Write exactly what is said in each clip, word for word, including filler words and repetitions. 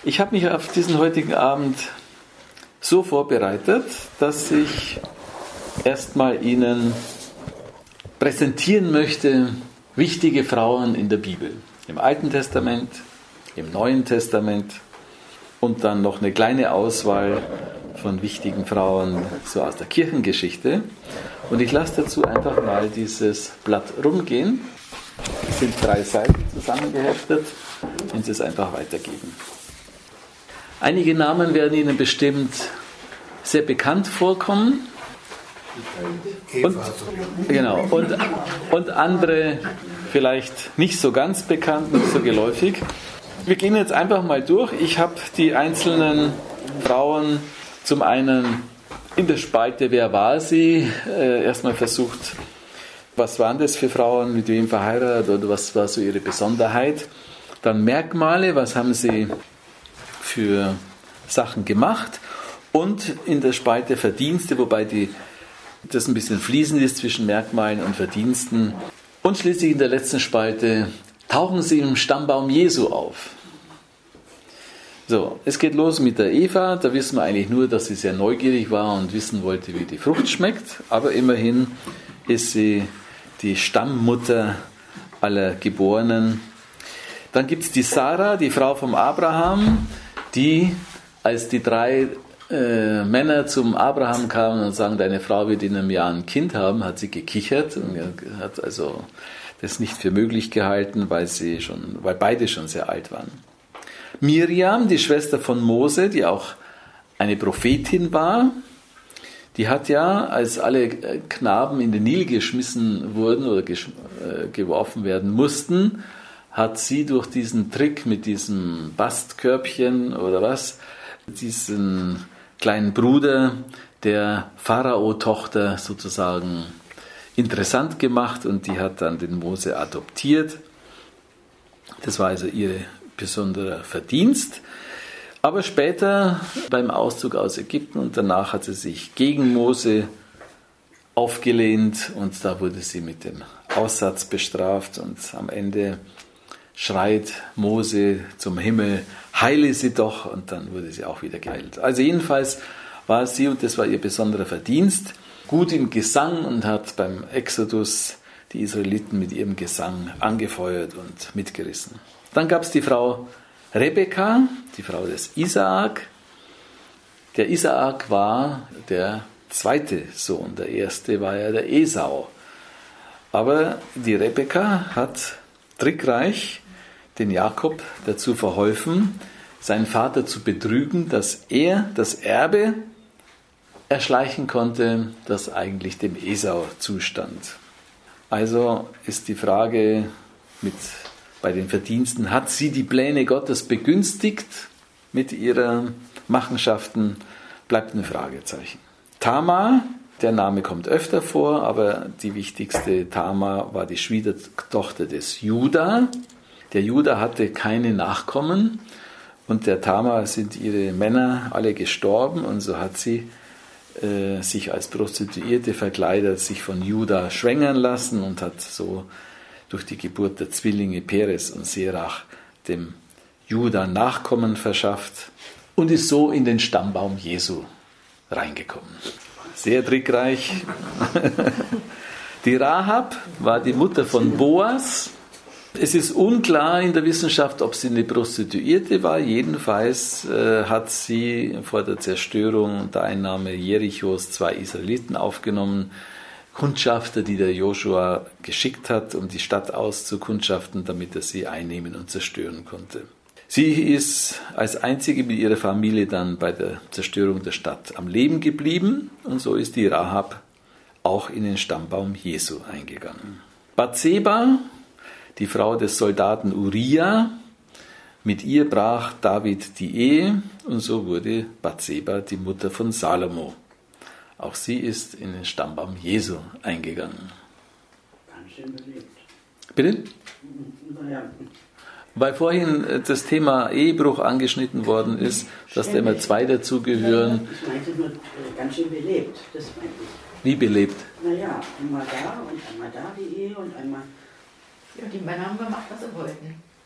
Ich habe mich auf diesen heutigen Abend so vorbereitet, dass ich erstmal Ihnen präsentieren möchte wichtige Frauen in der Bibel. Im Alten Testament, im Neuen Testament und dann noch eine kleine Auswahl von wichtigen Frauen so aus der Kirchengeschichte. Und ich lasse dazu einfach mal dieses Blatt rumgehen. Es sind drei Seiten zusammengeheftet und es einfach weitergeben. Einige Namen werden Ihnen bestimmt sehr bekannt vorkommen. Und, genau, und, und andere vielleicht nicht so ganz bekannt, nicht so geläufig. Wir gehen jetzt einfach mal durch. Ich habe die einzelnen Frauen zum einen in der Spalte Wer war sie? Äh, erstmal versucht, was waren das für Frauen, mit wem verheiratet oder was war so ihre Besonderheit. Dann Merkmale, was haben sie für Sachen gemacht. Und in der Spalte Verdienste, wobei die, das ein bisschen fließend ist zwischen Merkmalen und Verdiensten. Und schließlich in der letzten Spalte tauchen sie im Stammbaum Jesu auf. So, es geht los mit der Eva. Da wissen wir eigentlich nur, dass sie sehr neugierig war und wissen wollte, wie die Frucht schmeckt. Aber immerhin ist sie die Stammmutter aller Geborenen. Dann gibt es die Sarah, die Frau vom Abraham, die, als die drei äh, Männer zum Abraham kamen und sagen, deine Frau wird in einem Jahr ein Kind haben, hat sie gekichert und hat also das nicht für möglich gehalten, weil, sie schon, weil beide schon sehr alt waren. Miriam, die Schwester von Mose, die auch eine Prophetin war, die hat ja, als alle Knaben in den Nil geschmissen wurden oder gesch- äh, geworfen werden mussten, hat sie durch diesen Trick mit diesem Bastkörbchen oder was, diesen kleinen Bruder der Pharao-Tochter sozusagen interessant gemacht und die hat dann den Mose adoptiert. Das war also ihr besonderer Verdienst. Aber später beim Auszug aus Ägypten und danach hat sie sich gegen Mose aufgelehnt und da wurde sie mit dem Aussatz bestraft und am Ende schreit Mose zum Himmel, heile sie doch, und dann wurde sie auch wieder geheilt. Also jedenfalls war sie, und das war ihr besonderer Verdienst, gut im Gesang und hat beim Exodus die Israeliten mit ihrem Gesang angefeuert und mitgerissen. Dann gab es die Frau Rebekka, die Frau des Isaak. Der Isaak war der zweite Sohn, der erste war ja der Esau. Aber die Rebekka hat trickreich den Jakob dazu verholfen, seinen Vater zu betrügen, dass er das Erbe erschleichen konnte, das eigentlich dem Esau zustand. Also ist die Frage mit bei den Verdiensten, hat sie die Pläne Gottes begünstigt mit ihren Machenschaften, bleibt ein Fragezeichen. Tamar, der Name kommt öfter vor, aber die wichtigste Tamar war die Schwiegertochter des Juda. Der Juda hatte keine Nachkommen und der Tamar sind ihre Männer alle gestorben und so hat sie äh, sich als Prostituierte verkleidet, sich von Juda schwängern lassen und hat so durch die Geburt der Zwillinge Peres und Serach dem Juda Nachkommen verschafft und ist so in den Stammbaum Jesu reingekommen. Sehr trickreich. Die Rahab war die Mutter von Boas. Es ist unklar in der Wissenschaft, ob sie eine Prostituierte war. Jedenfalls äh, hat sie vor der Zerstörung und der Einnahme Jerichos zwei Israeliten aufgenommen, Kundschafter, die der Joshua geschickt hat, um die Stadt auszukundschaften, damit er sie einnehmen und zerstören konnte. Sie ist als einzige mit ihrer Familie dann bei der Zerstörung der Stadt am Leben geblieben und so ist die Rahab auch in den Stammbaum Jesu eingegangen. Bathseba, die Frau des Soldaten Uriah, mit ihr brach David die Ehe und so wurde Bathseba die Mutter von Salomo. Auch sie ist in den Stammbaum Jesu eingegangen. Ganz schön belebt. Bitte? Naja. Weil vorhin das Thema Ehebruch angeschnitten worden ist, dass da immer zwei dazugehören. Ich meinte nur äh, ganz schön belebt, das meinte ich. Wie belebt? Naja, einmal da und einmal da die Ehe und einmal... Ja, die Männer haben gemacht, was sie wollten.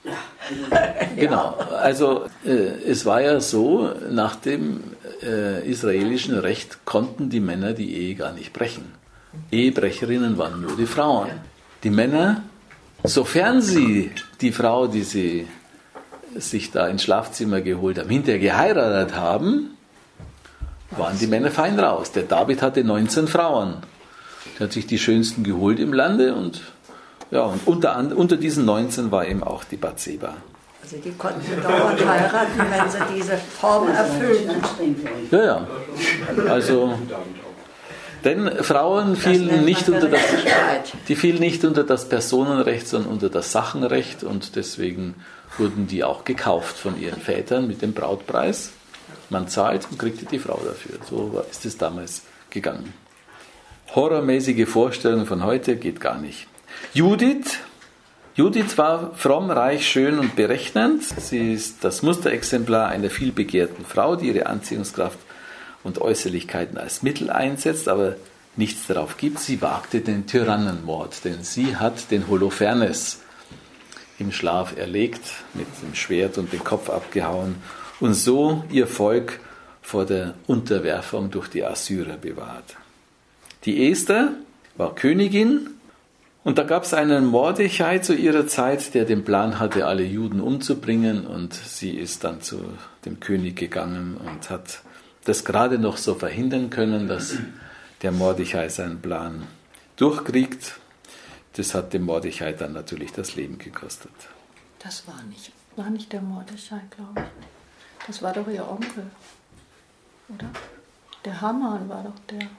Genau, also äh, es war ja so, nach dem äh, israelischen Recht konnten die Männer die Ehe gar nicht brechen. Ehebrecherinnen waren nur die Frauen. Die Männer, sofern sie die Frau, die sie sich da ins Schlafzimmer geholt haben, hinterher geheiratet haben, waren die Männer fein raus. Der David hatte neunzehn Frauen. Er hat sich die schönsten geholt im Lande und, ja, und unter, unter diesen neunzehn war eben auch die Bathseba. Also die konnten dauernd heiraten, wenn sie diese Form erfüllten. Ja, ja. Also, denn Frauen fielen nicht unter das, die fielen nicht unter das Personenrecht, sondern unter das Sachenrecht und deswegen wurden die auch gekauft von ihren Vätern mit dem Brautpreis. Man zahlt und kriegte die Frau dafür. So ist es damals gegangen. Horrormäßige Vorstellungen von heute geht gar nicht. Judith. Judith war fromm, reich, schön und berechnend. Sie ist das Musterexemplar einer vielbegehrten Frau, die ihre Anziehungskraft und Äußerlichkeiten als Mittel einsetzt, aber nichts darauf gibt. Sie wagte den Tyrannenmord, denn sie hat den Holofernes im Schlaf erlegt, mit dem Schwert und den Kopf abgehauen und so ihr Volk vor der Unterwerfung durch die Assyrer bewahrt. Die Esther war Königin. Und da gab es einen Mordechai zu ihrer Zeit, der den Plan hatte, alle Juden umzubringen. Und sie ist dann zu dem König gegangen und hat das gerade noch so verhindern können, dass der Mordechai seinen Plan durchkriegt. Das hat dem Mordechai dann natürlich das Leben gekostet. Das war nicht, war nicht der Mordechai, glaube ich. Das war doch ihr Onkel, oder? Der Haman war doch der.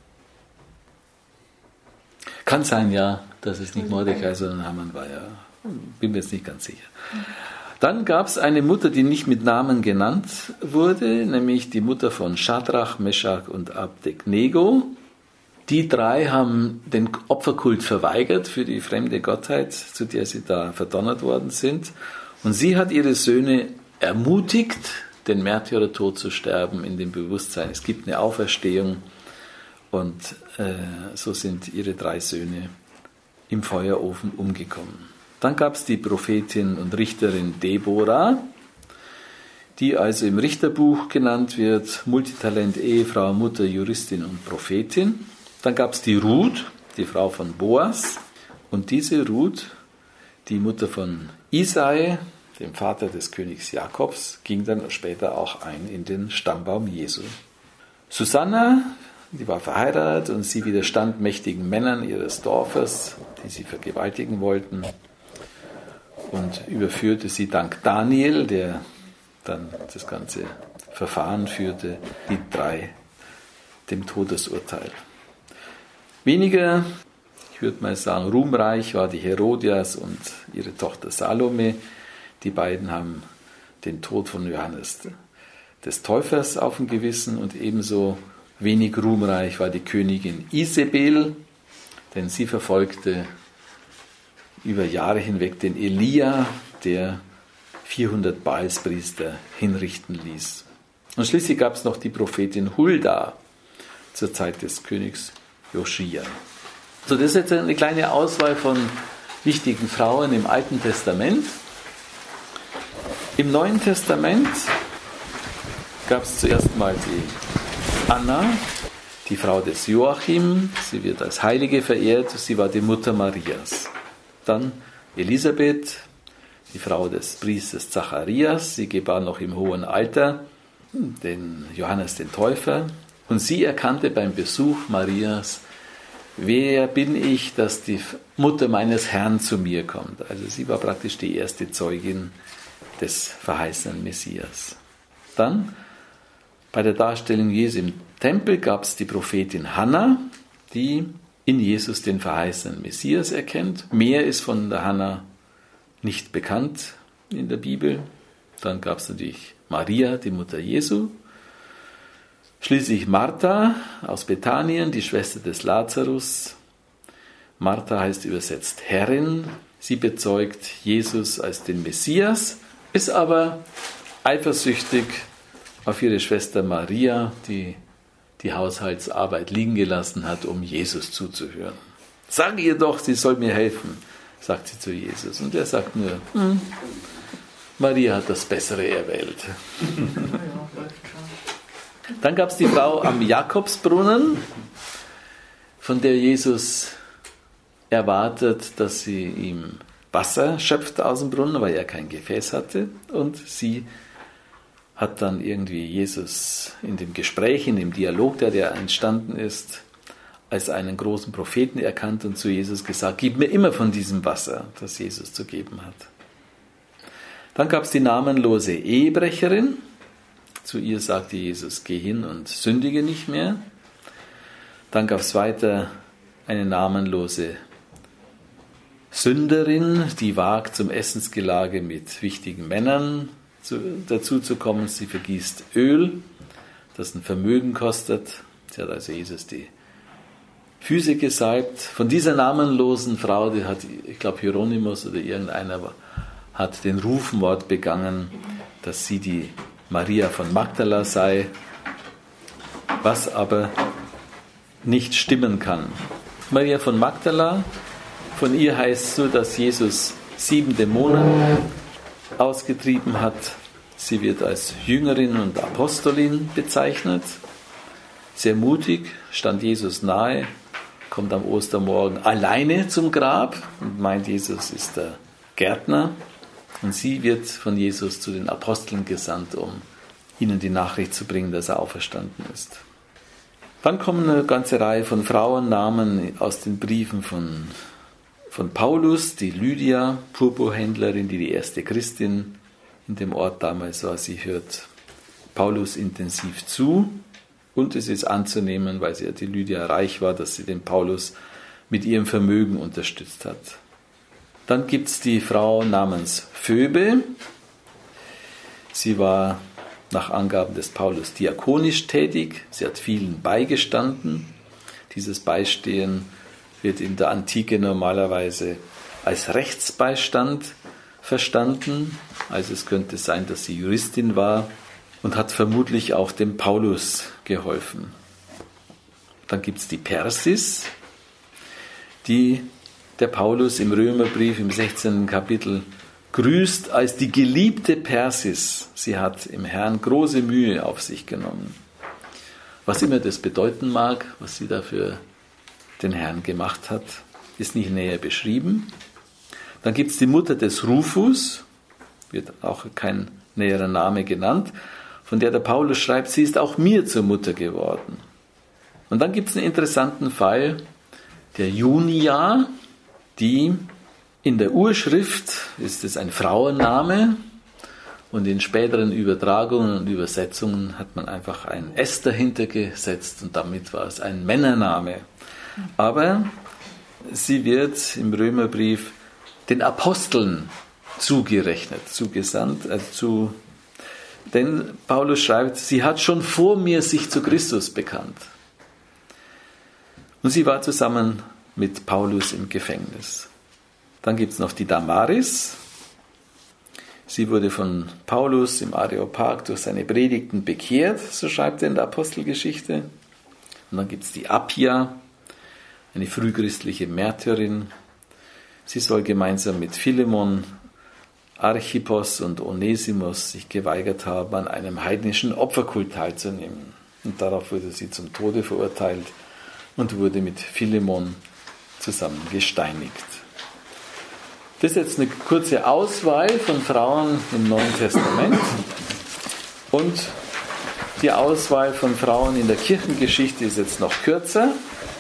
Kann sein, ja, dass es nicht Mordechai, sondern Haman war, ja. Bin mir jetzt nicht ganz sicher. Dann gab es eine Mutter, die nicht mit Namen genannt wurde, nämlich die Mutter von Schadrach, Meschach und Abednego. Die drei haben den Opferkult verweigert für die fremde Gottheit, zu der sie da verdonnert worden sind. Und sie hat ihre Söhne ermutigt, den Märtyrertod zu sterben, in dem Bewusstsein, es gibt eine Auferstehung. Und äh, so sind ihre drei Söhne im Feuerofen umgekommen. Dann gab es die Prophetin und Richterin Deborah, die also im Richterbuch genannt wird, Multitalent, Ehefrau, Mutter, Juristin und Prophetin. Dann gab es die Ruth, die Frau von Boas. Und diese Ruth, die Mutter von Isai, dem Vater des Königs Jakobs, ging dann später auch ein in den Stammbaum Jesu. Susanna, die war verheiratet und sie widerstand mächtigen Männern ihres Dorfes, die sie vergewaltigen wollten, und überführte sie dank Daniel, der dann das ganze Verfahren führte, die drei dem Todesurteil. Weniger, ich würde mal sagen, ruhmreich war die Herodias und ihre Tochter Salome. Die beiden haben den Tod von Johannes des Täufers auf dem Gewissen und ebenso wenig ruhmreich war die Königin Isabel, denn sie verfolgte über Jahre hinweg den Elia, der vierhundert Baalspriester hinrichten ließ. Und schließlich gab es noch die Prophetin Hulda zur Zeit des Königs Joschia. So, das ist jetzt eine kleine Auswahl von wichtigen Frauen im Alten Testament. Im Neuen Testament gab es zuerst mal die Anna, die Frau des Joachim, sie wird als Heilige verehrt, sie war die Mutter Marias. Dann Elisabeth, die Frau des Priesters Zacharias, sie gebar noch im hohen Alter den Johannes den Täufer und sie erkannte beim Besuch Marias, wer bin ich, dass die Mutter meines Herrn zu mir kommt. Also sie war praktisch die erste Zeugin des verheißenen Messias. Dann bei der Darstellung Jesu im Tempel gab es die Prophetin Hannah, die in Jesus den verheißenen Messias erkennt. Mehr ist von der Hannah nicht bekannt in der Bibel. Dann gab es natürlich Maria, die Mutter Jesu. Schließlich Martha aus Bethanien, die Schwester des Lazarus. Martha heißt übersetzt Herrin. Sie bezeugt Jesus als den Messias, ist aber eifersüchtig auf ihre Schwester Maria, die die Haushaltsarbeit liegen gelassen hat, um Jesus zuzuhören. Sag ihr doch, sie soll mir helfen. sagt sie zu Jesus. Und er sagt nur, hm, Maria hat das Bessere erwählt. Dann gab es die Frau am Jakobsbrunnen, von der Jesus erwartet, dass sie ihm Wasser schöpft aus dem Brunnen, weil er kein Gefäß hatte. Und sie hat dann irgendwie Jesus in dem Gespräch, in dem Dialog, der, der entstanden ist, als einen großen Propheten erkannt und zu Jesus gesagt, gib mir immer von diesem Wasser, das Jesus zu geben hat. Dann gab es die namenlose Ehebrecherin. Zu ihr sagte Jesus, geh hin und sündige nicht mehr. Dann gab es weiter eine namenlose Sünderin, die wagt, zum Essensgelage mit wichtigen Männern zu, dazu zu kommen. Sie vergießt Öl, das ein Vermögen kostet. Sie hat also Jesus die Füße gesalbt. Von dieser namenlosen Frau, die hat, ich glaube Hieronymus oder irgendeiner, hat den Rufmord begangen, dass sie die Maria von Magdala sei, was aber nicht stimmen kann. Maria von Magdala, von ihr heißt es so, dass Jesus sieben Dämonen ausgetrieben hat. Sie wird als Jüngerin und Apostolin bezeichnet. Sehr mutig, stand Jesus nahe, kommt am Ostermorgen alleine zum Grab und meint, Jesus ist der Gärtner. Und sie wird von Jesus zu den Aposteln gesandt, um ihnen die Nachricht zu bringen, dass er auferstanden ist. Dann kommen eine ganze Reihe von Frauennamen aus den Briefen von, von Paulus, die Lydia, Purpurhändlerin, die die erste Christin in dem Ort damals war. Sie hört Paulus intensiv zu und es ist anzunehmen, weil sie ja die Lydia reich war, dass sie den Paulus mit ihrem Vermögen unterstützt hat. Dann gibt es die Frau namens Phoebe. Sie war nach Angaben des Paulus diakonisch tätig. Sie hat vielen beigestanden. Dieses Beistehen wird in der Antike normalerweise als Rechtsbeistand verstanden. Also es könnte sein, dass sie Juristin war und hat vermutlich auch dem Paulus geholfen. Dann gibt es die Persis, die der Paulus im Römerbrief im sechzehnten Kapitel grüßt als die geliebte Persis. Sie hat im Herrn große Mühe auf sich genommen. Was immer das bedeuten mag, was sie da für den Herrn gemacht hat, ist nicht näher beschrieben. Dann gibt es die Mutter des Rufus, wird auch kein näherer Name genannt, von der der Paulus schreibt, sie ist auch mir zur Mutter geworden. Und dann gibt es einen interessanten Fall der Junia, die in der Urschrift ist es ein Frauenname und in späteren Übertragungen und Übersetzungen hat man einfach ein S dahinter gesetzt und damit war es ein Männername. Aber sie wird im Römerbrief den Aposteln zugerechnet, zugesandt, also zu, denn Paulus schreibt, sie hat schon vor mir sich zu Christus bekannt. Und sie war zusammen mit Paulus im Gefängnis. Dann gibt es noch die Damaris. Sie wurde von Paulus im Areopag durch seine Predigten bekehrt, so schreibt er in der Apostelgeschichte. Und dann gibt es die Appia, eine frühchristliche Märtyrerin. Sie soll gemeinsam mit Philemon, Archippos und Onesimus sich geweigert haben, an einem heidnischen Opferkult teilzunehmen. Und darauf wurde sie zum Tode verurteilt und wurde mit Philemon zusammen gesteinigt. Das ist jetzt eine kurze Auswahl von Frauen im Neuen Testament und die Auswahl von Frauen in der Kirchengeschichte ist jetzt noch kürzer.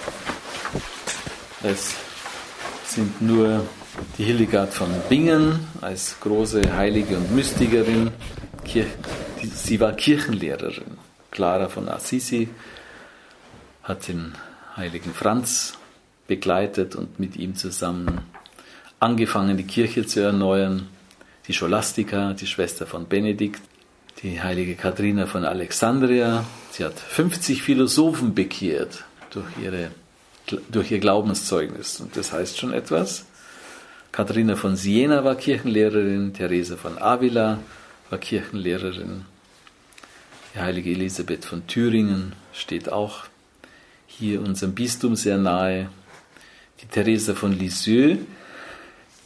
Es sind nur die Hildegard von Bingen als große Heilige und Mystikerin. Sie war Kirchenlehrerin. Clara von Assisi hat den heiligen Franz begleitet und mit ihm zusammen angefangen, die Kirche zu erneuern. Die Scholastika, die Schwester von Benedikt, die heilige Katharina von Alexandria. Sie hat fünfzig Philosophen bekehrt durch, ihre, durch ihr Glaubenszeugnis. Und das heißt schon etwas. Katharina von Siena war Kirchenlehrerin, Therese von Avila war Kirchenlehrerin. Die heilige Elisabeth von Thüringen steht auch hier unserem Bistum sehr nahe. Die Theresa von Lisieux,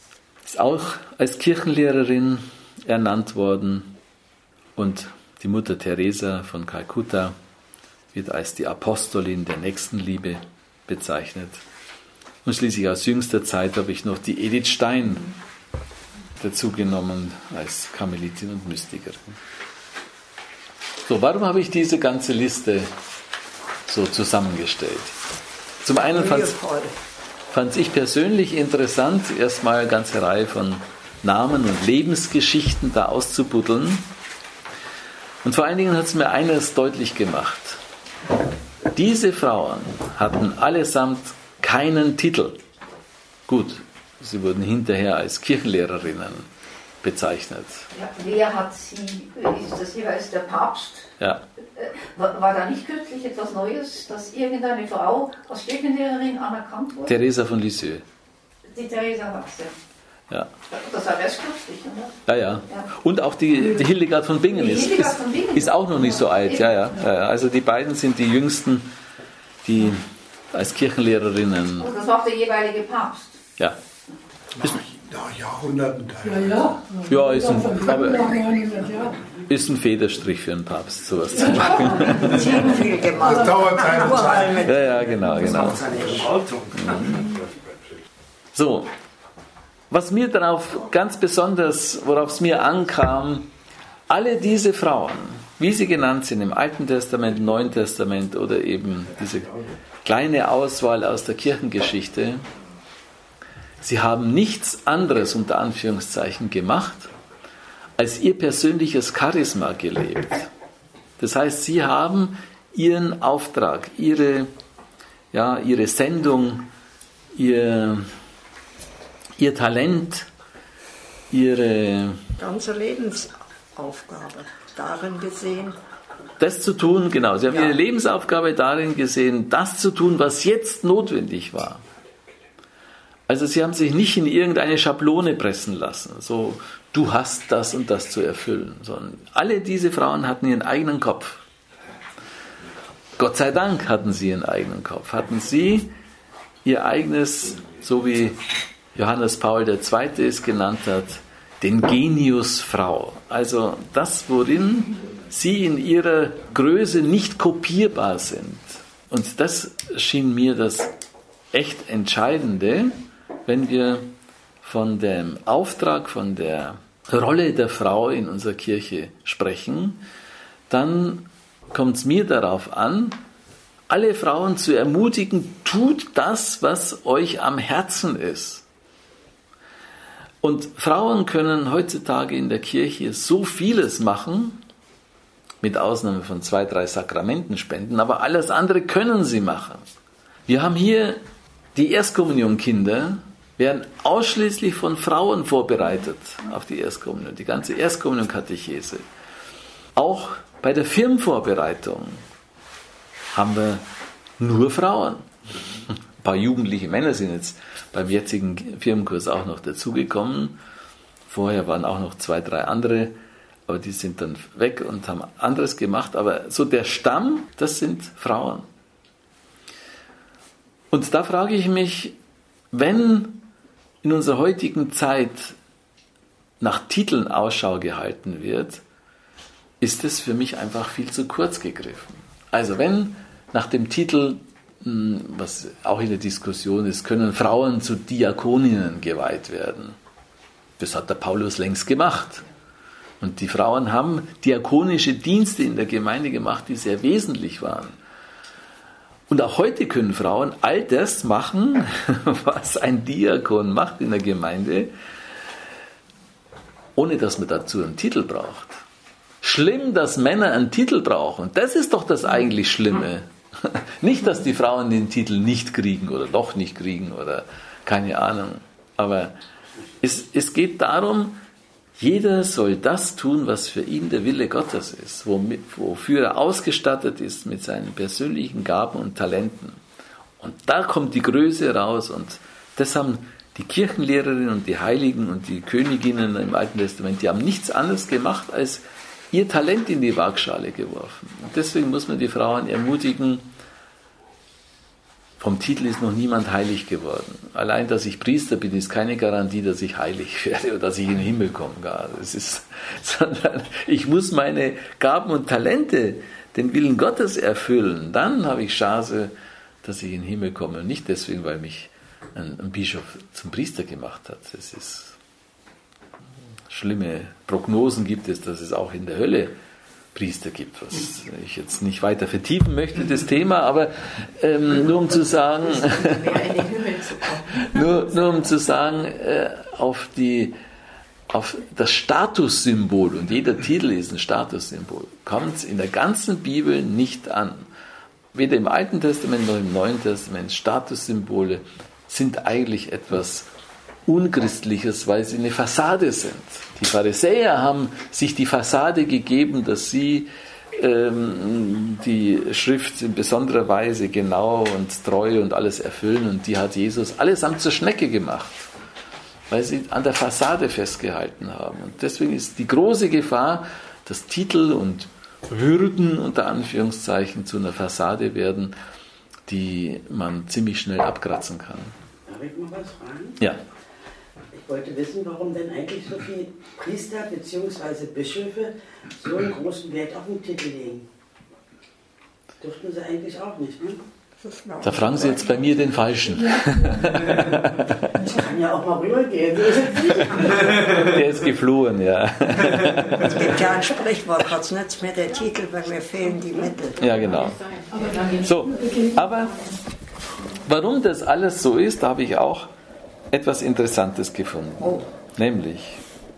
ist auch als Kirchenlehrerin ernannt worden und die Mutter Teresa von Kalkutta wird als die Apostolin der Nächstenliebe bezeichnet. Und schließlich aus jüngster Zeit habe ich noch die Edith Stein dazu genommen als Karmelitin und Mystikerin. So, warum habe ich diese ganze Liste so zusammengestellt? Zum einen fand ich persönlich interessant, erstmal eine ganze Reihe von Namen und Lebensgeschichten da auszubuddeln. Und vor allen Dingen hat es mir eines deutlich gemacht. Diese Frauen hatten allesamt keinen Titel. Gut, sie wurden hinterher als Kirchenlehrerinnen bezeichnet. Ja, wer hat sie, ist das jeweils der Papst? Ja. War, war da nicht kürzlich etwas Neues, dass irgendeine Frau als Kirchenlehrerin anerkannt wurde? Teresa von Lisieux. Die Teresa war es, ja. Ja. Das war erst kürzlich, oder? Ja, ja. Ja. Und auch die, die Hildegard von Bingen, ist, ist, von Bingen ist auch noch nicht so alt. Ja, ja. Also die beiden sind die jüngsten, die als Kirchenlehrerinnen. Und das war der jeweilige Papst. Ja. Ist, nach Jahrhunderten. Ja, ja. Ja, ist ein, aber ist ein Federstrich für einen Papst, sowas zu machen. Das dauert seine Zeit. Ja, ja, genau, genau. So, was mir darauf ganz besonders, worauf es mir ankam, alle diese Frauen, wie sie genannt sind im Alten Testament, im Neuen Testament oder eben diese kleine Auswahl aus der Kirchengeschichte, sie haben nichts anderes unter Anführungszeichen gemacht, als ihr persönliches Charisma gelebt. Das heißt, sie haben ihren Auftrag, ihre, ja, ihre Sendung, ihr, ihr Talent, ihre ganze Lebensaufgabe darin gesehen. Das zu tun, genau. Sie haben ja. ihre Lebensaufgabe darin gesehen, das zu tun, was jetzt notwendig war. Also sie haben sich nicht in irgendeine Schablone pressen lassen, so du hast das und das zu erfüllen, sondern alle diese Frauen hatten ihren eigenen Kopf. Gott sei Dank hatten sie ihren eigenen Kopf, hatten sie ihr eigenes, so wie Johannes Paul der Zweite es genannt hat, den Genius Frau. Also das, worin sie in ihrer Größe nicht kopierbar sind. Und das schien mir das echt Entscheidende, wenn wir von dem Auftrag, von der Rolle der Frau in unserer Kirche sprechen, dann kommt es mir darauf an, alle Frauen zu ermutigen, tut das, was euch am Herzen ist. Und Frauen können heutzutage in der Kirche so vieles machen, mit Ausnahme von zwei, drei Sakramentenspenden, aber alles andere können sie machen. Wir haben hier die Erstkommunionkinder, werden ausschließlich von Frauen vorbereitet auf die Erstkommunion, die ganze Erstkommunion-Katechese. Auch bei der Firmenvorbereitung haben wir nur Frauen. Ein paar jugendliche Männer sind jetzt beim jetzigen Firmenkurs auch noch dazugekommen. Vorher waren auch noch zwei, drei andere, aber die sind dann weg und haben anderes gemacht. Aber so der Stamm, das sind Frauen. Und da frage ich mich, wenn in unserer heutigen Zeit nach Titeln Ausschau gehalten wird, ist es für mich einfach viel zu kurz gegriffen. Also wenn nach dem Titel, was auch in der Diskussion ist, können Frauen zu Diakoninnen geweiht werden. Das hat der Paulus längst gemacht. Und die Frauen haben diakonische Dienste in der Gemeinde gemacht, die sehr wesentlich waren. Und auch heute können Frauen all das machen, was ein Diakon macht in der Gemeinde, ohne dass man dazu einen Titel braucht. Schlimm, dass Männer einen Titel brauchen. Das ist doch das eigentlich Schlimme. Nicht, dass die Frauen den Titel nicht kriegen oder doch nicht kriegen oder keine Ahnung. Aber es, es geht darum, jeder soll das tun, was für ihn der Wille Gottes ist, womit, wofür er ausgestattet ist mit seinen persönlichen Gaben und Talenten. Und da kommt die Größe raus und das haben die Kirchenlehrerinnen und die Heiligen und die Königinnen im Alten Testament, die haben nichts anderes gemacht, als ihr Talent in die Waagschale geworfen. Und deswegen muss man die Frauen ermutigen, vom Titel ist noch niemand heilig geworden. Allein, dass ich Priester bin, ist keine Garantie, dass ich heilig werde oder dass ich in den Himmel komme. Das ist, sondern ich muss meine Gaben und Talente, den Willen Gottes erfüllen. Dann habe ich Chance, dass ich in den Himmel komme. Und nicht deswegen, weil mich ein, ein Bischof zum Priester gemacht hat. Es ist schlimme Prognosen gibt es, dass es auch in der Hölle Priester gibt, was ich jetzt nicht weiter vertiefen möchte, das Thema, aber ähm, nur um zu sagen, nur, nur um zu sagen, äh, auf, die, auf das Statussymbol, und jeder Titel ist ein Statussymbol, kommt es in der ganzen Bibel nicht an. Weder im Alten Testament noch im Neuen Testament. Statussymbole sind eigentlich etwas Unchristliches, weil sie eine Fassade sind. Die Pharisäer haben sich die Fassade gegeben, dass sie ähm, die Schrift in besonderer Weise genau und treu und alles erfüllen, und die hat Jesus allesamt zur Schnecke gemacht, weil sie an der Fassade festgehalten haben. Und deswegen ist die große Gefahr, dass Titel und Würden unter Anführungszeichen zu einer Fassade werden, die man ziemlich schnell abkratzen kann. Darf ich mal was fragen? Ja. Ich wollte wissen, warum denn eigentlich so viele Priester bzw. Bischöfe so einen großen Wert auf den Titel legen. Dürften sie eigentlich auch nicht, ne? Da fragen Sie jetzt bei mir den Falschen. Ich kann ja auch mal rübergehen. Der ist geflohen, ja. Es gibt ja ein Sprichwort, was nützt mir der Titel, weil mir fehlen die Mittel. Ja, genau. So, aber warum das alles so ist, da habe ich auch etwas Interessantes gefunden. Oh. Nämlich,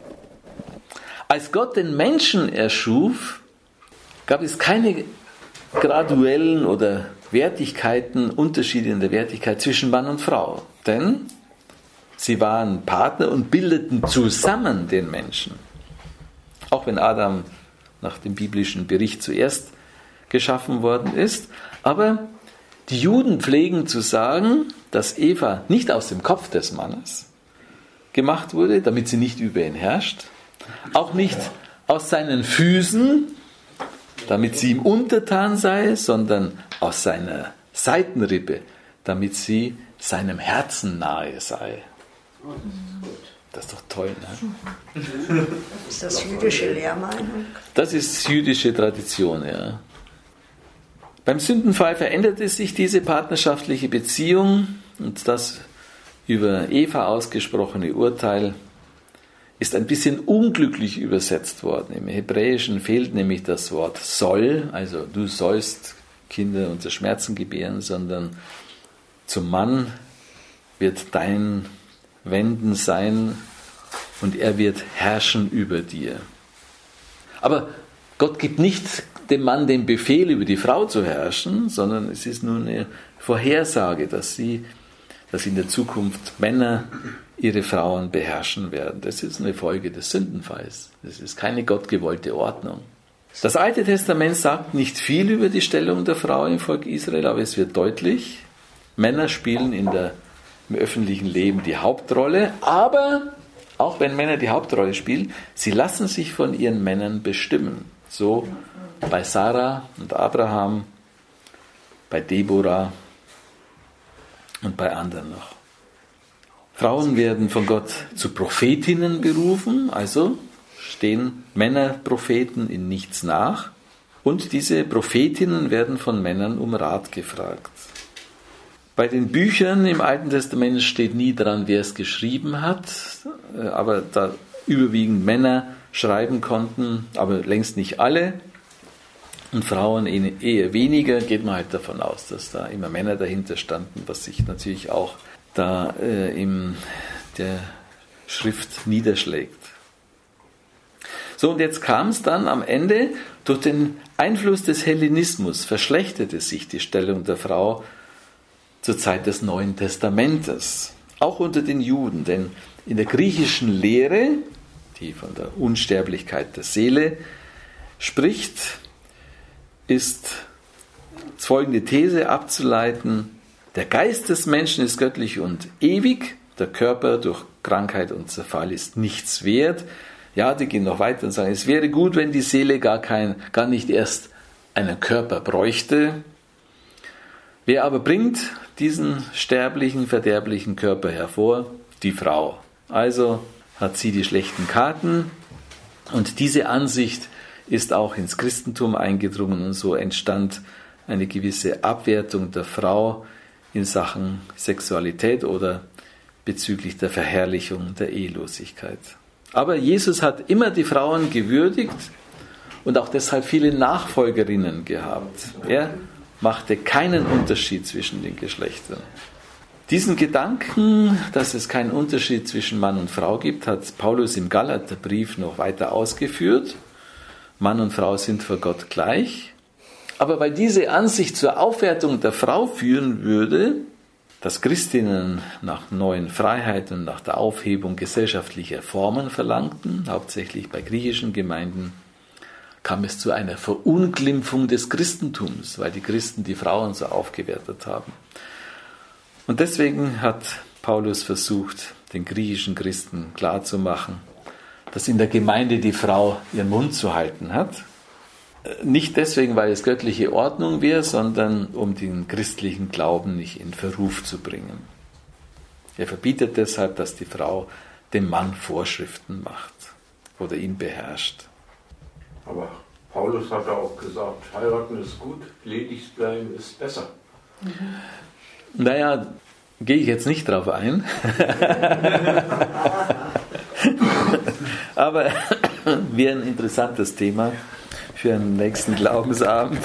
als Gott den Menschen erschuf, gab es keine graduellen oder Wertigkeiten, Unterschiede in der Wertigkeit zwischen Mann und Frau. Denn sie waren Partner und bildeten zusammen den Menschen. Auch wenn Adam nach dem biblischen Bericht zuerst geschaffen worden ist. Aber die Juden pflegen zu sagen, dass Eva nicht aus dem Kopf des Mannes gemacht wurde, damit sie nicht über ihn herrscht. Auch nicht aus seinen Füßen, damit sie ihm untertan sei, sondern aus seiner Seitenrippe, damit sie seinem Herzen nahe sei. Das ist doch toll, ne? Ist das jüdische Lehrmeinung? Das ist jüdische Tradition, ja. Beim Sündenfall veränderte sich diese partnerschaftliche Beziehung, und das über Eva ausgesprochene Urteil ist ein bisschen unglücklich übersetzt worden. Im Hebräischen fehlt nämlich das Wort soll, also du sollst Kinder unter Schmerzen gebären, sondern zum Mann wird dein Wenden sein und er wird herrschen über dir. Aber Gott gibt nicht dem Mann den Befehl, über die Frau zu herrschen, sondern es ist nur eine Vorhersage, dass sie, dass in der Zukunft Männer ihre Frauen beherrschen werden. Das ist eine Folge des Sündenfalls. Das ist keine gottgewollte Ordnung. Das Alte Testament sagt nicht viel über die Stellung der Frau im Volk Israel, aber es wird deutlich, Männer spielen in der, im öffentlichen Leben die Hauptrolle, aber auch wenn Männer die Hauptrolle spielen, sie lassen sich von ihren Männern bestimmen. So bei Sarah und Abraham, bei Deborah und bei anderen noch. Frauen werden von Gott zu Prophetinnen berufen, also stehen Männerpropheten in nichts nach, und diese Prophetinnen werden von Männern um Rat gefragt. Bei den Büchern im Alten Testament steht nie dran, wer es geschrieben hat, aber da überwiegend Männer schreiben konnten, aber längst nicht alle, und Frauen eher weniger, geht man halt davon aus, dass da immer Männer dahinter standen, was sich natürlich auch da äh, in der Schrift niederschlägt. So, und jetzt kam es dann am Ende, durch den Einfluss des Hellenismus verschlechterte sich die Stellung der Frau zur Zeit des Neuen Testamentes, auch unter den Juden, denn in der griechischen Lehre, die von der Unsterblichkeit der Seele spricht, ist folgende These abzuleiten: Der Geist des Menschen ist göttlich und ewig, der Körper durch Krankheit und Zerfall ist nichts wert. Ja, die gehen noch weiter und sagen, es wäre gut, wenn die Seele gar, kein, gar nicht erst einen Körper bräuchte. Wer aber bringt diesen sterblichen, verderblichen Körper hervor? Die Frau. Also hat sie die schlechten Karten, und diese Ansicht ist auch ins Christentum eingedrungen, und so entstand eine gewisse Abwertung der Frau in Sachen Sexualität oder bezüglich der Verherrlichung der Ehelosigkeit. Aber Jesus hat immer die Frauen gewürdigt und auch deshalb viele Nachfolgerinnen gehabt. Er machte keinen Unterschied zwischen den Geschlechtern. Diesen Gedanken, dass es keinen Unterschied zwischen Mann und Frau gibt, hat Paulus im Galaterbrief noch weiter ausgeführt. Mann und Frau sind vor Gott gleich. Aber weil diese Ansicht zur Aufwertung der Frau führen würde, dass Christinnen nach neuen Freiheiten und nach der Aufhebung gesellschaftlicher Formen verlangten, hauptsächlich bei griechischen Gemeinden, kam es zu einer Verunglimpfung des Christentums, weil die Christen die Frauen so aufgewertet haben. Und deswegen hat Paulus versucht, den griechischen Christen klarzumachen, dass in der Gemeinde die Frau ihren Mund zu halten hat. Nicht deswegen, weil es göttliche Ordnung wäre, sondern um den christlichen Glauben nicht in Verruf zu bringen. Er verbietet deshalb, dass die Frau dem Mann Vorschriften macht oder ihn beherrscht. Aber Paulus hat auch gesagt, heiraten ist gut, ledig bleiben ist besser. Mhm. Naja, gehe ich jetzt nicht drauf ein. Aber wäre ein interessantes Thema für einen nächsten Glaubensabend.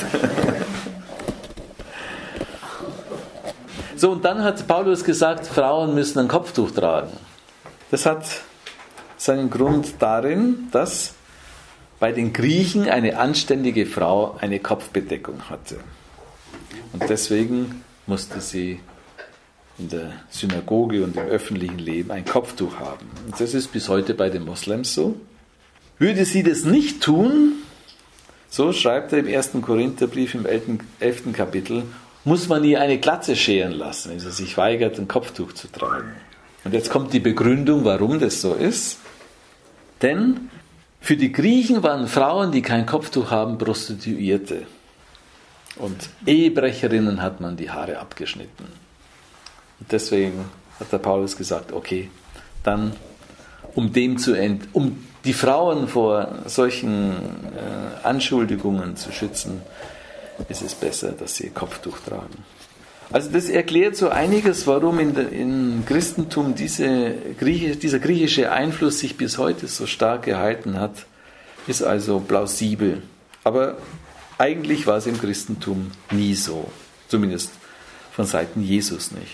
So, und dann hat Paulus gesagt, Frauen müssen ein Kopftuch tragen. Das hat seinen Grund darin, dass bei den Griechen eine anständige Frau eine Kopfbedeckung hatte. Und deswegen musste sie in der Synagoge und im öffentlichen Leben ein Kopftuch haben. Und das ist bis heute bei den Moslems so. Würde sie das nicht tun, so schreibt er im ersten Korintherbrief im elften Kapitel, muss man ihr eine Glatze scheren lassen, wenn sie sich weigert, ein Kopftuch zu tragen. Und jetzt kommt die Begründung, warum das so ist. Denn für die Griechen waren Frauen, die kein Kopftuch haben, Prostituierte. Und Ehebrecherinnen hat man die Haare abgeschnitten. Und deswegen hat der Paulus gesagt, okay, dann um dem zu ent, um die Frauen vor solchen äh, Anschuldigungen zu schützen, ist es besser, dass sie ihr Kopftuch tragen. Also das erklärt so einiges, warum in der, im Christentum diese, dieser griechische Einfluss sich bis heute so stark gehalten hat, ist also plausibel. Aber eigentlich war es im Christentum nie so, zumindest von Seiten Jesus nicht.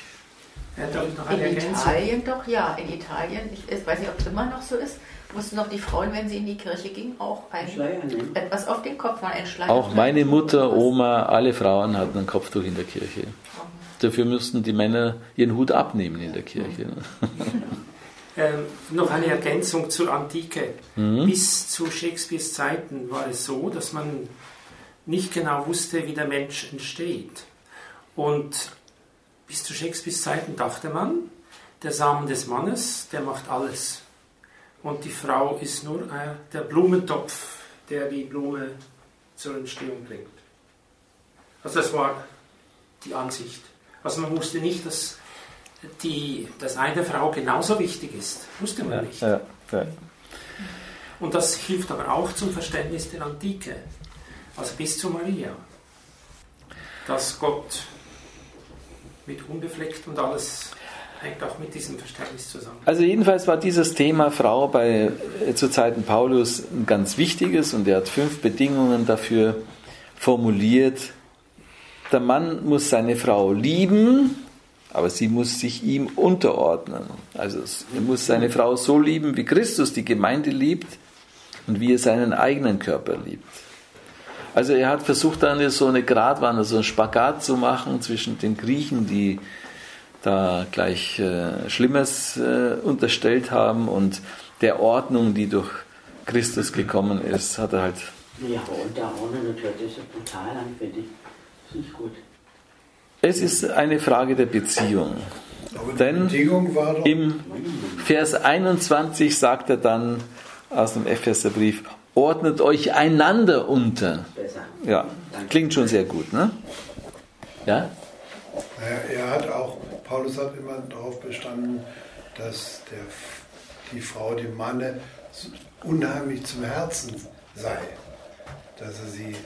In Italien doch, ja, in Italien, ich weiß nicht, ob es immer noch so ist, mussten doch die Frauen, wenn sie in die Kirche gingen, auch ein, etwas auf den Kopf machen, ein Schleier. Auch meine Mutter, Oma, alle Frauen hatten ein Kopftuch in der Kirche. Dafür mussten die Männer ihren Hut abnehmen in der Kirche. Ähm, noch eine Ergänzung zur Antike. Mhm. Bis zu Shakespeares Zeiten war es so, dass man nicht genau wusste, wie der Mensch entsteht. Und bis zu Shakespeares Zeiten dachte man, der Samen des Mannes, der macht alles. Und die Frau ist nur äh, der Blumentopf, der die Blume zur Entstehung bringt. Also das war die Ansicht. Also man wusste nicht, dass die, das eine Frau genauso wichtig ist. Wusste man ja, nicht. Ja, ja. Und das hilft aber auch zum Verständnis der Antike. Also bis zu Maria. Dass Gott mit unbefleckt und alles hängt auch mit diesem Verständnis zusammen. Also jedenfalls war dieses Thema Frau bei, äh, zu Zeiten Paulus ein ganz wichtiges, und er hat fünf Bedingungen dafür formuliert. Der Mann muss seine Frau lieben, aber sie muss sich ihm unterordnen. Also er muss seine Frau so lieben, wie Christus die Gemeinde liebt und wie er seinen eigenen Körper liebt. Also er hat versucht, dann so eine Gratwanderung, so einen Spagat zu machen zwischen den Griechen, die da gleich äh, Schlimmes äh, unterstellt haben, und der Ordnung, die durch Christus gekommen ist, hat er halt... Ja, und da ohne natürlich so brutal an, finde ich. Das ist nicht gut. Es ist eine Frage der Beziehung. Aber die Denn Bedingung war doch, im Vers einundzwanzig sagt er dann aus dem Epheserbrief, ordnet euch einander unter. Besser. Ja, klingt schon sehr gut, ne? Ja? Naja, er hat auch, Paulus hat immer darauf bestanden, dass der, die Frau dem Manne unheimlich zum Herzen sei, dass er sie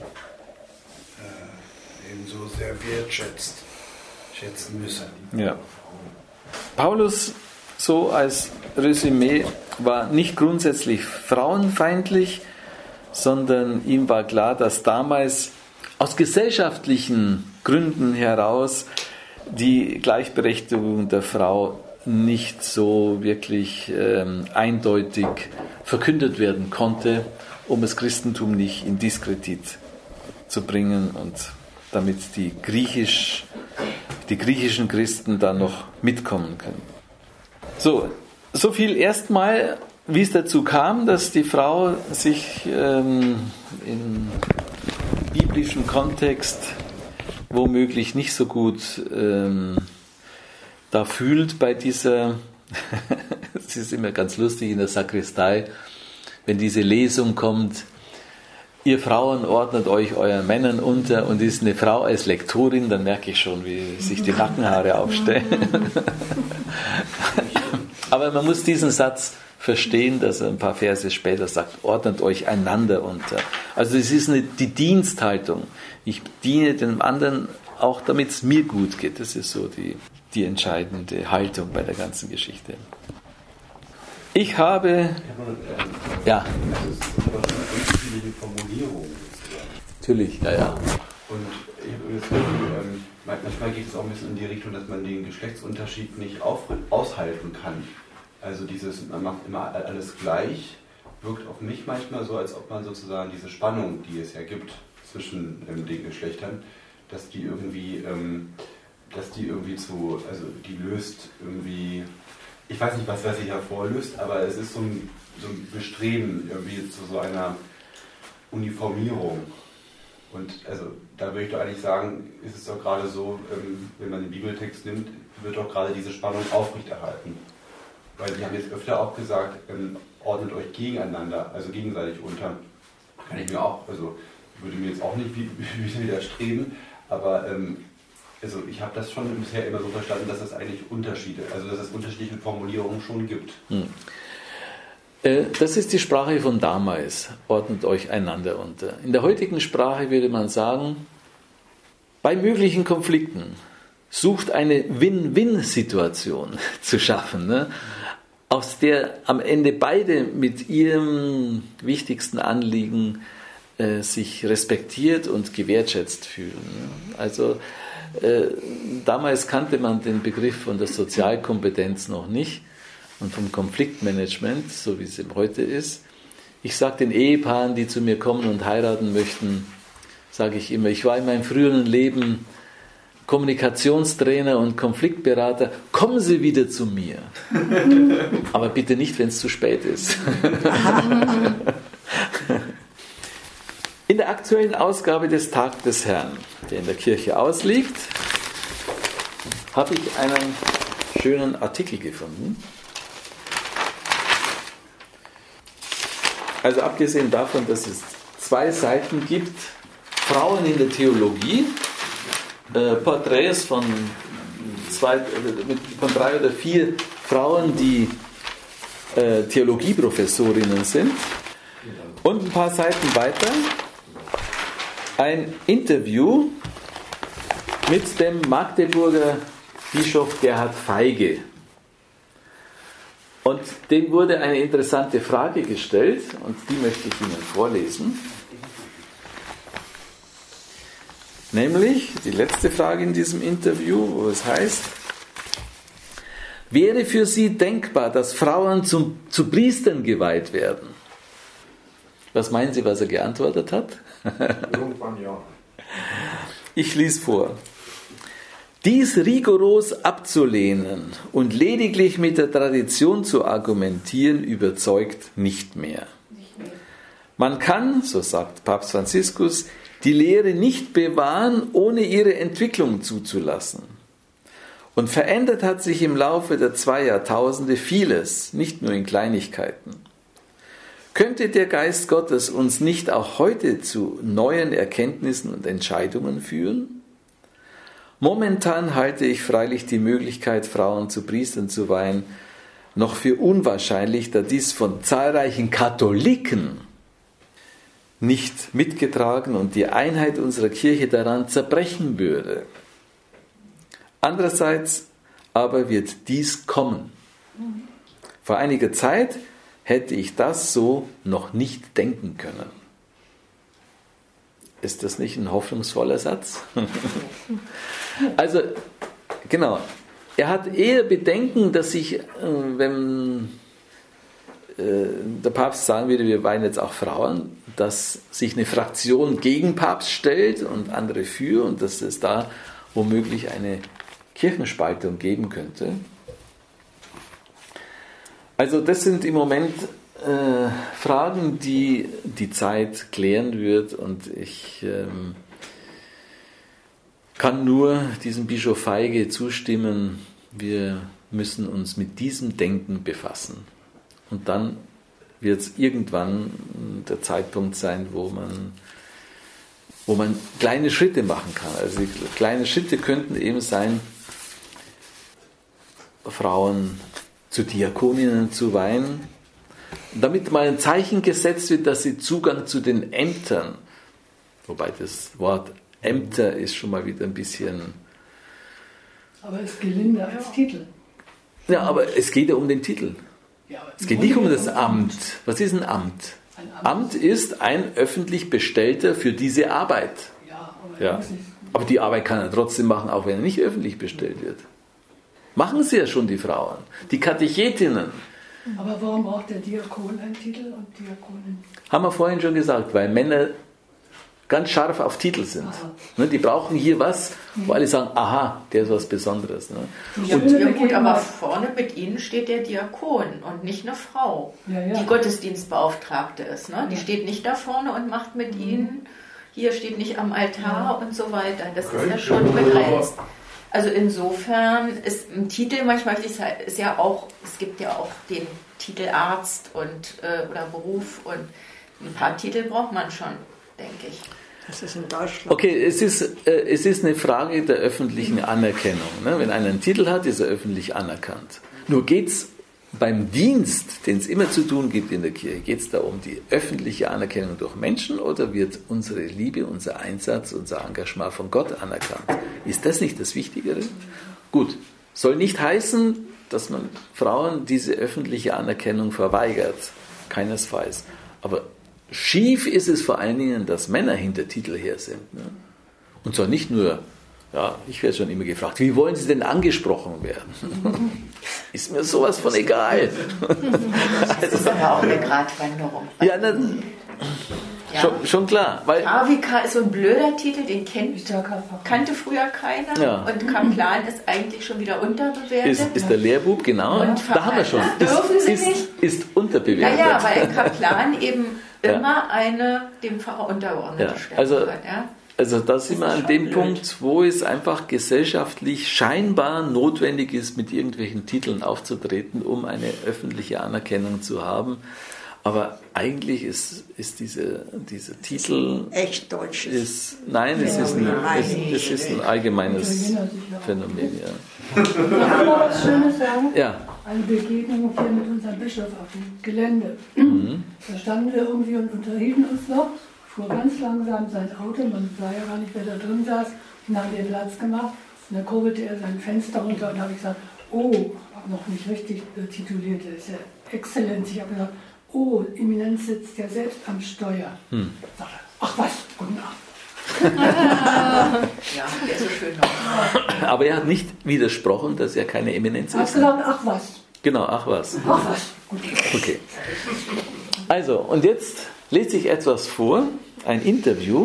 äh, eben so sehr wertschätzt, schätzen müsse. Ja. Paulus, so als Resümee, war nicht grundsätzlich frauenfeindlich, sondern ihm war klar, dass damals aus gesellschaftlichen Gründen heraus die Gleichberechtigung der Frau nicht so wirklich ähm, eindeutig verkündet werden konnte, um das Christentum nicht in Diskredit zu bringen und damit die, griechisch, die griechischen Christen dann noch mitkommen können. So, so viel erstmal, wie es dazu kam, dass die Frau sich ähm, in biblischem Kontext womöglich nicht so gut ähm, da fühlt bei dieser, es ist immer ganz lustig in der Sakristei, wenn diese Lesung kommt, ihr Frauen ordnet euch euren Männern unter, und ist eine Frau als Lektorin, dann merke ich schon, wie sich die Nackenhaare aufstellen. Aber man muss diesen Satz verstehen, dass er ein paar Verse später sagt, ordnet euch einander unter. Also es ist eine, die Diensthaltung. Ich diene dem anderen auch, damit es mir gut geht. Das ist so die, die entscheidende Haltung bei der ganzen Geschichte. Ich habe... Ja. Das ist aber schon eine unterschiedliche Formulierung. Natürlich, ja, ja. Und ähm, manchmal geht es auch ein bisschen in die Richtung, dass man den Geschlechtsunterschied nicht auf, aushalten kann. Also dieses, man macht immer alles gleich, wirkt auf mich manchmal so, als ob man sozusagen diese Spannung, die es ja gibt zwischen ähm, den Geschlechtern, dass die irgendwie, ähm, dass die irgendwie zu, also die löst irgendwie, ich weiß nicht, was, was sie hervorlöst, aber es ist so ein, so ein Bestreben irgendwie zu so einer Uniformierung. Und also da würde ich doch eigentlich sagen, ist es doch gerade so, ähm, wenn man den Bibeltext nimmt, wird doch gerade diese Spannung aufrechterhalten. Weil Sie haben jetzt öfter auch gesagt, ähm, ordnet euch gegeneinander, also gegenseitig unter. Kann ich mir auch, also würde mir jetzt auch nicht widerstreben, aber ähm, also ich habe das schon bisher immer so verstanden, dass es eigentlich Unterschiede, also dass es unterschiedliche Formulierungen schon gibt. Hm. Äh, das ist die Sprache von damals, ordnet euch einander unter. In der heutigen Sprache würde man sagen, bei möglichen Konflikten sucht eine Win-Win-Situation zu schaffen, ne? Aus der am Ende beide mit ihrem wichtigsten Anliegen äh, sich respektiert und gewertschätzt fühlen. Also äh, damals kannte man den Begriff von der Sozialkompetenz noch nicht und vom Konfliktmanagement, so wie es eben heute ist. Ich sage den Ehepaaren, die zu mir kommen und heiraten möchten, sage ich immer, ich war in meinem früheren Leben Kommunikationstrainer und Konfliktberater, kommen Sie wieder zu mir. Aber bitte nicht, wenn es zu spät ist. In der aktuellen Ausgabe des Tag des Herrn, der in der Kirche ausliegt, habe ich einen schönen Artikel gefunden. Also abgesehen davon, dass es zwei Seiten gibt, Frauen in der Theologie, Äh, Porträts von, zwei, von drei oder vier Frauen, die äh, Theologieprofessorinnen sind. Und ein paar Seiten weiter ein Interview mit dem Magdeburger Bischof Gerhard Feige. Und dem wurde eine interessante Frage gestellt, und die möchte ich Ihnen vorlesen. Nämlich die letzte Frage in diesem Interview, wo es heißt, wäre für Sie denkbar, dass Frauen zum, zu Priestern geweiht werden? Was meinen Sie, was er geantwortet hat? Irgendwann ja. Ich lese vor. Dies rigoros abzulehnen und lediglich mit der Tradition zu argumentieren, überzeugt nicht mehr. Man kann, so sagt Papst Franziskus, die Lehre nicht bewahren, ohne ihre Entwicklung zuzulassen. Und verändert hat sich im Laufe der zwei Jahrtausende vieles, nicht nur in Kleinigkeiten. Könnte der Geist Gottes uns nicht auch heute zu neuen Erkenntnissen und Entscheidungen führen? Momentan halte ich freilich die Möglichkeit, Frauen zu Priestern zu weihen, noch für unwahrscheinlich, da dies von zahlreichen Katholiken nicht mitgetragen und die Einheit unserer Kirche daran zerbrechen würde. Andererseits aber wird dies kommen. Vor einiger Zeit hätte ich das so noch nicht denken können. Ist das nicht ein hoffnungsvoller Satz? Also, genau. Er hat eher Bedenken, dass sich, wenn der Papst sagen würde, wir weihen jetzt auch Frauen, dass sich eine Fraktion gegen Papst stellt und andere für und dass es da womöglich eine Kirchenspaltung geben könnte. Also das sind im Moment äh, Fragen, die die Zeit klären wird und ich ähm, kann nur diesem Bischof Feige zustimmen, wir müssen uns mit diesem Denken befassen. Und dann wird es irgendwann der Zeitpunkt sein, wo man, wo man kleine Schritte machen kann. Also kleine Schritte könnten eben sein, Frauen zu Diakoninnen zu weihen, damit mal ein Zeichen gesetzt wird, dass sie Zugang zu den Ämtern, wobei das Wort Ämter ist schon mal wieder ein bisschen... Aber es ist gelinde als Titel. Ja, aber es geht ja um den Titel. Es geht nicht um das Amt. Was ist ein Amt? Ein Amt, Amt ist ein öffentlich Bestellter für diese Arbeit. Ja, aber, ja. aber die Arbeit kann er trotzdem machen, auch wenn er nicht öffentlich bestellt wird. Machen sie ja schon die Frauen, die Katechetinnen. Aber warum braucht der Diakon einen Titel und Diakonin? Haben wir vorhin schon gesagt, weil Männer ganz scharf auf Titel sind. Ne, die brauchen hier was, wo alle sagen, aha, der ist was Besonderes. Ne? Ja, und, ja gut, aber vorne mit ihnen steht der Diakon und nicht eine Frau, ja, ja. die Gottesdienstbeauftragte ist. Ne? Die steht nicht da vorne und macht mit mhm. ihnen, hier steht nicht am Altar ja. und so weiter. Das ist ja schon begrenzt. Also insofern ist ein Titel manchmal ist ja auch, es gibt ja auch den Titel Arzt und, äh, oder Beruf und ein paar Titel braucht man schon, denke ich. Das ist in Deutschland. Okay, es ist, äh, es ist eine Frage der öffentlichen Anerkennung. Ne? Wenn einer einen Titel hat, ist er öffentlich anerkannt. Nur geht es beim Dienst, den es immer zu tun gibt in der Kirche, geht es da um die öffentliche Anerkennung durch Menschen oder wird unsere Liebe, unser Einsatz, unser Engagement von Gott anerkannt? Ist das nicht das Wichtigere? Gut, soll nicht heißen, dass man Frauen diese öffentliche Anerkennung verweigert. Keinesfalls. Aber schief ist es vor allen Dingen, dass Männer hinter Titel her sind. Ne? Und zwar nicht nur, ja, ich werde schon immer gefragt, wie wollen Sie denn angesprochen werden? Ist mir sowas von egal. Das ist aber auch eine Gratwanderung. Ja, na, ja. Schon, schon klar. Weil Avika ist so ein blöder Titel, den kennt, kannte früher keiner. Ja. Und Kaplan ist eigentlich schon wieder unterbewertet. Ist, ist der Lehrbub, genau. Und da haben wir schon. Dürfen ist, Sie ist, nicht? Ist unterbewertet. Ja, ja, weil Kaplan eben immer ja. eine dem Pfarrer untergeordnete ja. Stelle also, hat. Ja? Also da sind wir an dem blöd. Punkt, wo es einfach gesellschaftlich scheinbar notwendig ist, mit irgendwelchen Titeln aufzutreten, um eine öffentliche Anerkennung zu haben. Aber eigentlich ist, ist diese, dieser Titel... Echt deutsch. Ist, nein, ja, es, ist ein, es, es ist ein allgemeines Phänomen. Ja. Ich kann mal was Schönes sagen. Ja. Eine Begegnung hier mit unserem Bischof auf dem Gelände. Mhm. Da standen wir irgendwie und unterhielten uns noch. Fuhr ganz langsam sein Auto, man sah ja gar nicht, wer da drin saß, und haben wir Platz gemacht. Und dann kurbelte er sein Fenster runter und habe ich gesagt, oh, noch nicht richtig äh, tituliert, er ist ja Exzellenz. Ich habe gesagt, oh, Eminenz sitzt ja selbst am Steuer. Hm. Sagt er, ach was, guten Abend. Ja, der ist so schön noch. Aber er hat nicht widersprochen, dass er keine Eminenz ist. Er hat gesagt, ach was. Genau, ach was. Ach was. Okay. Also, und jetzt lese ich etwas vor, ein Interview,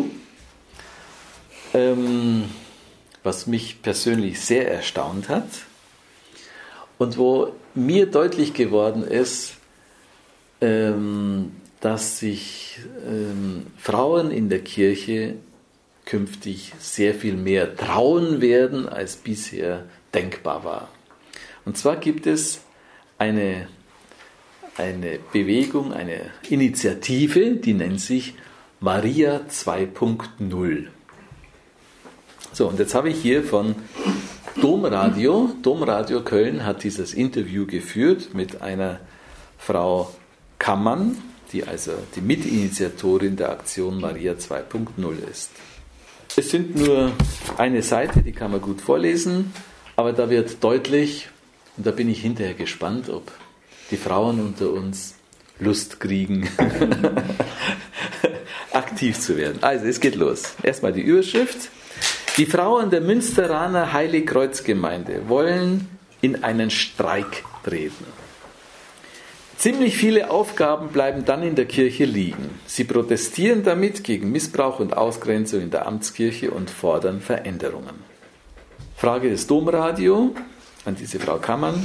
ähm, was mich persönlich sehr erstaunt hat und wo mir deutlich geworden ist, ähm, dass sich ähm, Frauen in der Kirche künftig sehr viel mehr trauen werden, als bisher denkbar war. Und zwar gibt es eine eine Bewegung, eine Initiative, die nennt sich Maria zwei Punkt null. So, und jetzt habe ich hier von Domradio, Domradio Köln hat dieses Interview geführt mit einer Frau Kammann, die also die Mitinitiatorin der Aktion Maria zwei Punkt null ist. Es sind nur eine Seite, die kann man gut vorlesen, aber da wird deutlich, und da bin ich hinterher gespannt, ob die Frauen unter uns Lust kriegen, aktiv zu werden. Also, es geht los. Erstmal die Überschrift. Die Frauen der Münsteraner Heiligkreuzgemeinde wollen in einen Streik treten. Ziemlich viele Aufgaben bleiben dann in der Kirche liegen. Sie protestieren damit gegen Missbrauch und Ausgrenzung in der Amtskirche und fordern Veränderungen. Frage des Domradio an diese Frau Kammann.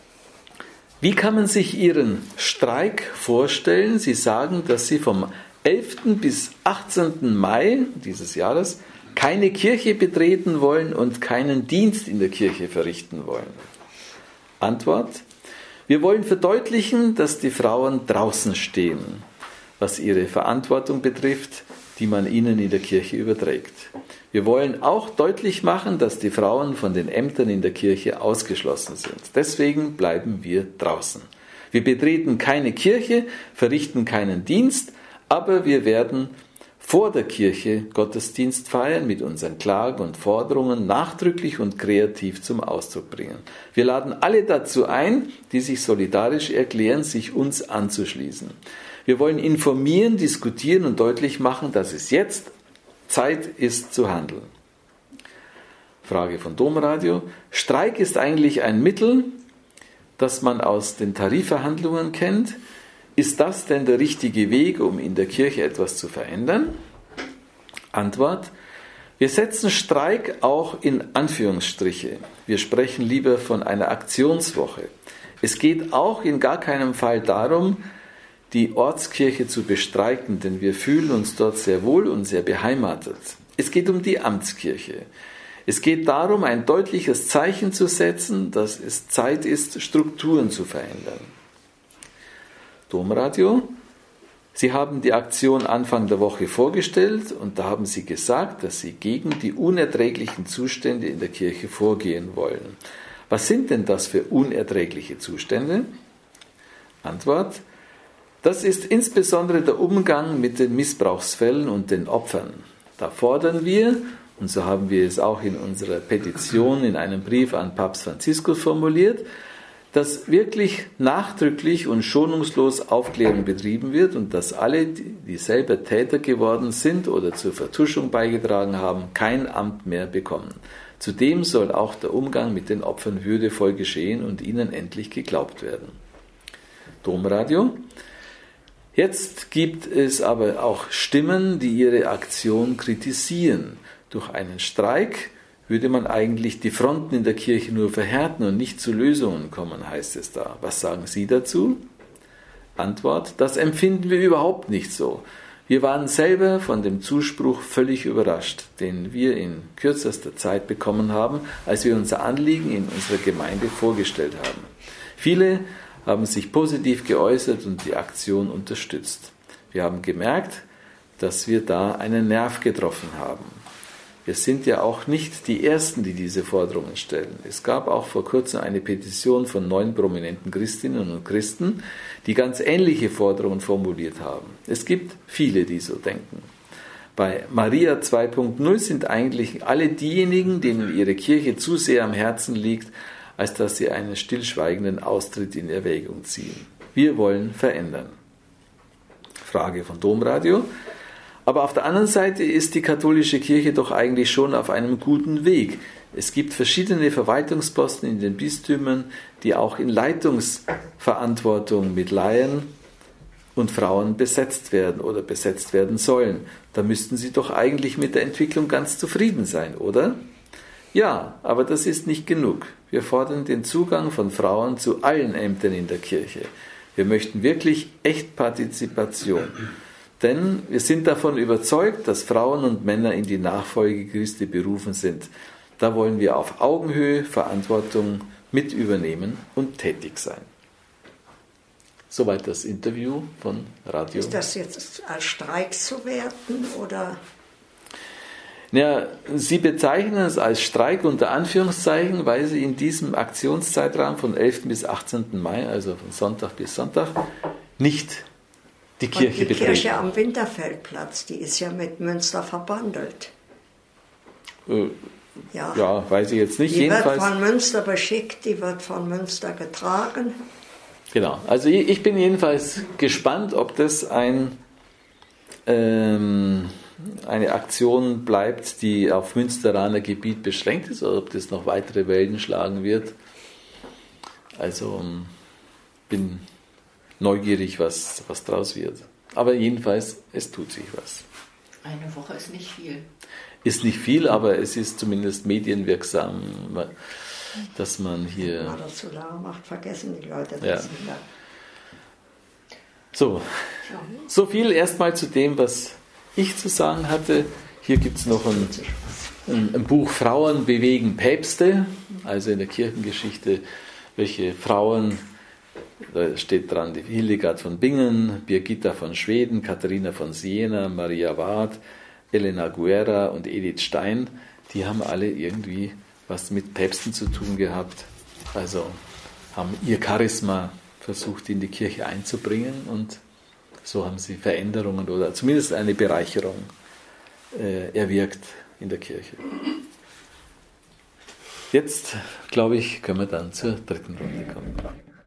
Wie kann man sich Ihren Streik vorstellen? Sie sagen, dass Sie vom elften bis achtzehnten Mai dieses Jahres keine Kirche betreten wollen und keinen Dienst in der Kirche verrichten wollen. Antwort: Wir wollen verdeutlichen, dass die Frauen draußen stehen, was ihre Verantwortung betrifft, die man ihnen in der Kirche überträgt. Wir wollen auch deutlich machen, dass die Frauen von den Ämtern in der Kirche ausgeschlossen sind. Deswegen bleiben wir draußen. Wir betreten keine Kirche, verrichten keinen Dienst, aber wir werden vor der Kirche Gottesdienst feiern, mit unseren Klagen und Forderungen nachdrücklich und kreativ zum Ausdruck bringen. Wir laden alle dazu ein, die sich solidarisch erklären, sich uns anzuschließen. Wir wollen informieren, diskutieren und deutlich machen, dass es jetzt Zeit ist zu handeln. Frage von Domradio. Streik ist eigentlich ein Mittel, das man aus den Tarifverhandlungen kennt. Ist das denn der richtige Weg, um in der Kirche etwas zu verändern? Antwort: Wir setzen Streik auch in Anführungsstriche. Wir sprechen lieber von einer Aktionswoche. Es geht auch in gar keinem Fall darum, die Ortskirche zu bestreiken, denn wir fühlen uns dort sehr wohl und sehr beheimatet. Es geht um die Amtskirche. Es geht darum, ein deutliches Zeichen zu setzen, dass es Zeit ist, Strukturen zu verändern. Domradio. Sie haben die Aktion Anfang der Woche vorgestellt und da haben Sie gesagt, dass Sie gegen die unerträglichen Zustände in der Kirche vorgehen wollen. Was sind denn das für unerträgliche Zustände? Antwort: Das ist insbesondere der Umgang mit den Missbrauchsfällen und den Opfern. Da fordern wir, und so haben wir es auch in unserer Petition in einem Brief an Papst Franziskus formuliert, dass wirklich nachdrücklich und schonungslos Aufklärung betrieben wird und dass alle, die selber Täter geworden sind oder zur Vertuschung beigetragen haben, kein Amt mehr bekommen. Zudem soll auch der Umgang mit den Opfern würdevoll geschehen und ihnen endlich geglaubt werden. Domradio. Jetzt gibt es aber auch Stimmen, die ihre Aktion kritisieren. Durch einen Streik würde man eigentlich die Fronten in der Kirche nur verhärten und nicht zu Lösungen kommen, heißt es da. Was sagen Sie dazu? Antwort: Das empfinden wir überhaupt nicht so. Wir waren selber von dem Zuspruch völlig überrascht, den wir in kürzester Zeit bekommen haben, als wir unser Anliegen in unserer Gemeinde vorgestellt haben. Viele haben sich positiv geäußert und die Aktion unterstützt. Wir haben gemerkt, dass wir da einen Nerv getroffen haben. Wir sind ja auch nicht die Ersten, die diese Forderungen stellen. Es gab auch vor kurzem eine Petition von neun prominenten Christinnen und Christen, die ganz ähnliche Forderungen formuliert haben. Es gibt viele, die so denken. Bei Maria zwei Punkt null sind eigentlich alle diejenigen, denen ihre Kirche zu sehr am Herzen liegt, als dass sie einen stillschweigenden Austritt in Erwägung ziehen. Wir wollen verändern. Frage von Domradio. Aber auf der anderen Seite ist die katholische Kirche doch eigentlich schon auf einem guten Weg. Es gibt verschiedene Verwaltungsposten in den Bistümern, die auch in Leitungsverantwortung mit Laien und Frauen besetzt werden oder besetzt werden sollen. Da müssten Sie doch eigentlich mit der Entwicklung ganz zufrieden sein, oder? Ja, aber das ist nicht genug. Wir fordern den Zugang von Frauen zu allen Ämtern in der Kirche. Wir möchten wirklich echt Partizipation. Denn wir sind davon überzeugt, dass Frauen und Männer in die Nachfolge Christi berufen sind. Da wollen wir auf Augenhöhe Verantwortung mit übernehmen und tätig sein. Soweit das Interview von Radio. Ist das jetzt als Streik zu werten oder? Ja, Sie bezeichnen es als Streik unter Anführungszeichen, weil Sie in diesem Aktionszeitraum von elften bis achtzehnten Mai, also von Sonntag bis Sonntag, nicht die Kirche Und die betreten. Kirche am Winterfeldplatz, die ist ja mit Münster verbandelt. Äh, Ja. ja, weiß ich jetzt nicht. Die Jedenfalls, wird von Münster beschickt, die wird von Münster getragen. genau. Also ich, ich bin jedenfalls gespannt, ob das ein, ähm, eine Aktion bleibt, die auf Münsteraner Gebiet beschränkt ist, oder ob das noch weitere Wellen schlagen wird. Also bin neugierig, was, was draus wird. Aber jedenfalls, es tut sich was. Eine Woche ist nicht viel. Ist nicht viel, aber es ist zumindest medienwirksam, dass man hier... Wenn man das zu lange macht, vergessen die Leute das Ja. wieder. So, so viel erstmal zu dem, was ich zu sagen hatte. Hier gibt es noch ein, ein, ein Buch Frauen bewegen Päpste, also in der Kirchengeschichte, welche Frauen, da steht dran, die Hildegard von Bingen, Birgitta von Schweden, Katharina von Siena, Maria Ward, Elena Guerra und Edith Stein, die haben alle irgendwie was mit Päpsten zu tun gehabt, also haben ihr Charisma versucht in die Kirche einzubringen und so haben sie Veränderungen oder zumindest eine Bereicherung äh, erwirkt in der Kirche. Jetzt, glaube ich, können wir dann zur dritten Runde kommen.